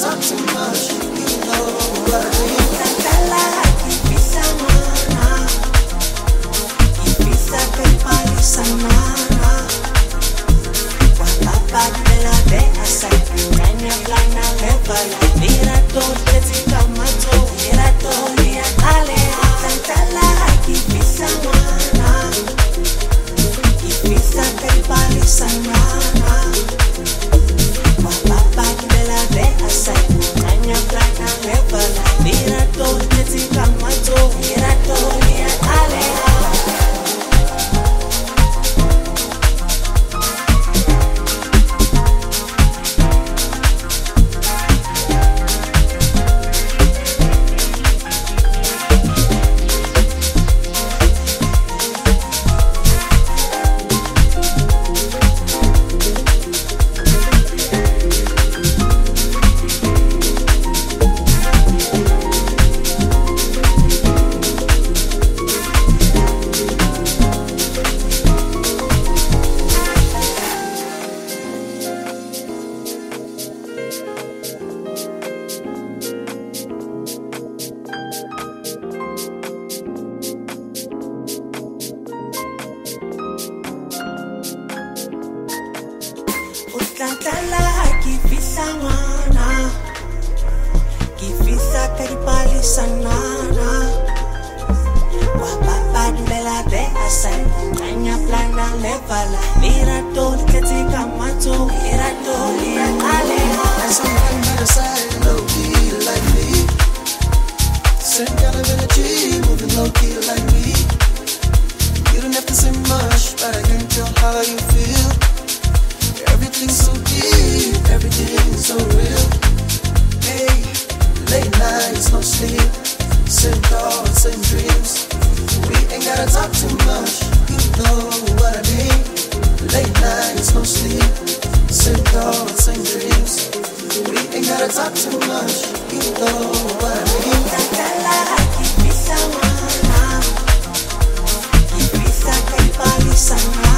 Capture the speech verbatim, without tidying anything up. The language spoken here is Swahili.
talk too much. You know what I mean. Tantala kifisa mwana, kifisa kepali samana. Wapapa dela de asai, kanya plana levala. Mira todo tika mato, mira todo ya ale. Tantala kifisa mwana, kifisa kepali samana. Wapapa dela de asai, kanya plana levala. Mira todo tika mato, mira todo ya ale. Utantala kifisa mwana, kifisa karipali sanana. Wapapa dubela de asai, kanya plana levala. Mira todo ketika mato, mira todo ya ale. And somebody might decide low key like me. Same kind of energy, moving low key like me. You don't have to say much, but I can tell how you feel. Everything's so deep, everything's so real. Hey, late nights, no sleep. Same thoughts, same dreams. We ain't gotta talk too much, you know what I mean. Late nights, no sleep. Same thoughts, same dreams. We ain't gotta talk too much, you know what I mean. Tantala kifisa mwana, kifisa karipali sanana.